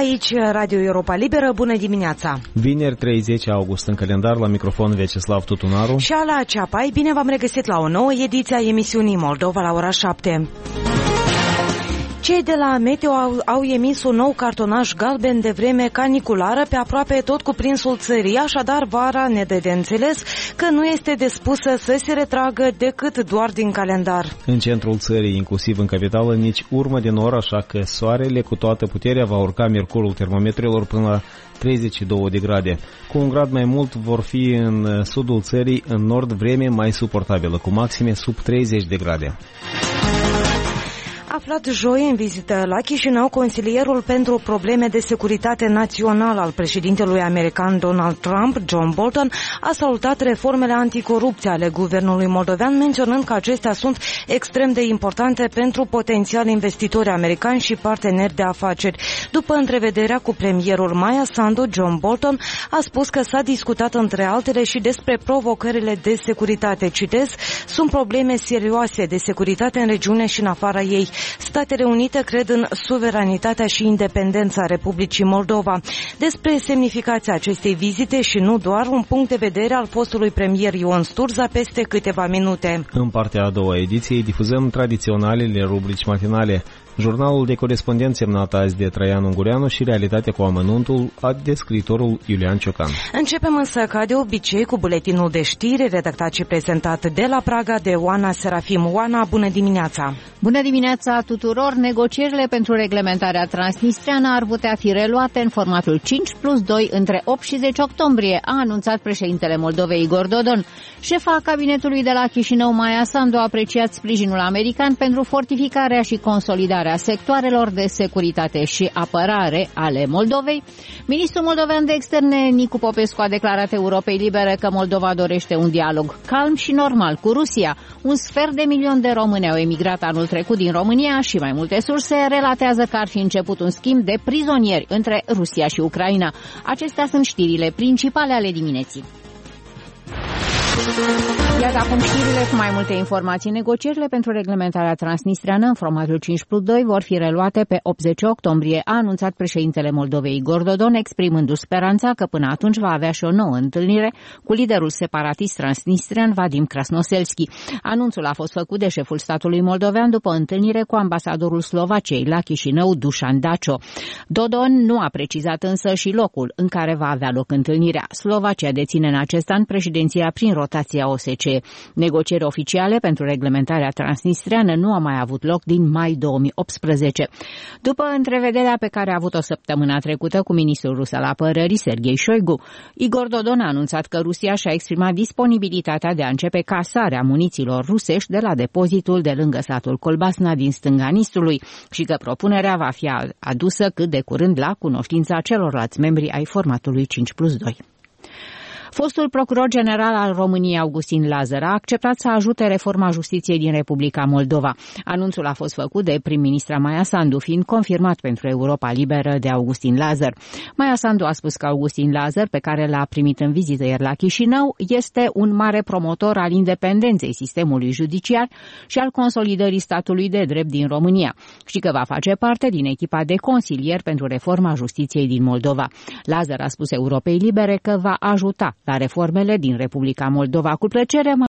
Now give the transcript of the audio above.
Aici Radio Europa Liberă, bună dimineața! Vineri 30 august în calendar, la microfon Vyacheslav Tutunaru și Ala Ceapai. Bine v-am regăsit la o nouă ediție a emisiunii Moldova la ora 7. Cei de la Meteo au emis un nou cartonaj galben de vreme caniculară pe aproape tot cuprinsul țării, așadar vara ne dă de înțeles că nu este dispusă să se retragă decât doar din calendar. În centrul țării, inclusiv în capitală, nici urmă de nor, așa că soarele cu toată puterea va urca mercurul termometrelor până la 32 de grade. Cu un grad mai mult vor fi în sudul țării, în nord vreme mai suportabilă, cu maxime sub 30 de grade. Aflat joi în vizită la Chișinău, consilierul pentru probleme de securitate națională al președintelui american Donald Trump, John Bolton, a salutat reformele anticorupție ale guvernului moldovean, menționând că acestea sunt extrem de importante pentru potențiali investitori americani și parteneri de afaceri. După întrevederea cu premierul Maia Sandu, John Bolton a spus că s-a discutat între altele și despre provocările de securitate. Citez, sunt probleme serioase de securitate în regiune și în afara ei. Statele Unite cred în suveranitatea și independența Republicii Moldova. Despre semnificația acestei vizite și nu doar, un punct de vedere al fostului premier Ion Sturza peste câteva minute. În partea a doua ediției difuzăm tradiționalele rubrici matinale. Jurnalul de corespondență semnat azi de Traian Ungureanu și Realitatea cu amănuntul de scriitorul Iulian Ciocan. Începem însă ca de obicei cu buletinul de știri redactat și prezentat de la Praga de Oana Serafim. Oana, bună dimineața! Bună dimineața tuturor! Negocierile pentru reglementarea transnistreană ar putea fi reluate în formatul 5+2 între 8 și 10 octombrie, a anunțat președintele Moldovei Igor Dodon. Șefa cabinetului de la Chișinău, Maia Sandu, a apreciat sprijinul american pentru fortificarea și consolidarea sectoarelor de securitate și apărare ale Moldovei. Ministrul moldovean de externe Nicu Popescu a declarat Europei Libere că Moldova dorește un dialog calm și normal cu Rusia. 1,5 milion de români au emigrat anul trecut din România și mai multe surse relatează că ar fi început un schimb de prizonieri între Rusia și Ucraina. Acestea sunt știrile principale ale dimineții. Iar acum știrile cu mai multe informații. Negocierile pentru reglementarea transnistreană în formatul 5+2 vor fi reluate pe 80 octombrie, a anunțat președintele Moldovei Igor Dodon, exprimându-și speranța că până atunci va avea și o nouă întâlnire cu liderul separatist transnistrian Vadim Krasnoselski. Anunțul a fost făcut de șeful statului moldovean după întâlnire cu ambasadorul Slovaciei la Chișinău, Dușan Dacio. Dodon nu a precizat însă și locul în care va avea loc întâlnirea. Slovacia deține în acest an președinția prin rotația OSCE. Negocieri oficiale pentru reglementarea transnistreană nu a mai avut loc din mai 2018. După întrevederea pe care a avut-o săptămâna trecută cu ministrul rus al apărării, Sergei Shoigu, Igor Dodon a anunțat că Rusia și-a exprimat disponibilitatea de a începe casarea munițiilor rusești de la depozitul de lângă satul Colbasna din stânga Nistrului și că propunerea va fi adusă cât de curând la cunoștința celorlalți membri ai formatului 5+2. Fostul procuror general al României, Augustin Lazăr, a acceptat să ajute reforma justiției din Republica Moldova. Anunțul a fost făcut de prim-ministra Maia Sandu, fiind confirmat pentru Europa Liberă de Augustin Lazăr. Maia Sandu a spus că Augustin Lazăr, pe care l-a primit în vizită ieri la Chișinău, este un mare promotor al independenței sistemului judiciar și al consolidării statului de drept din România și că va face parte din echipa de consilieri pentru reforma justiției din Moldova. Lazăr a spus Europei Libere că va ajuta la reformele din Republica Moldova. Cu plăcere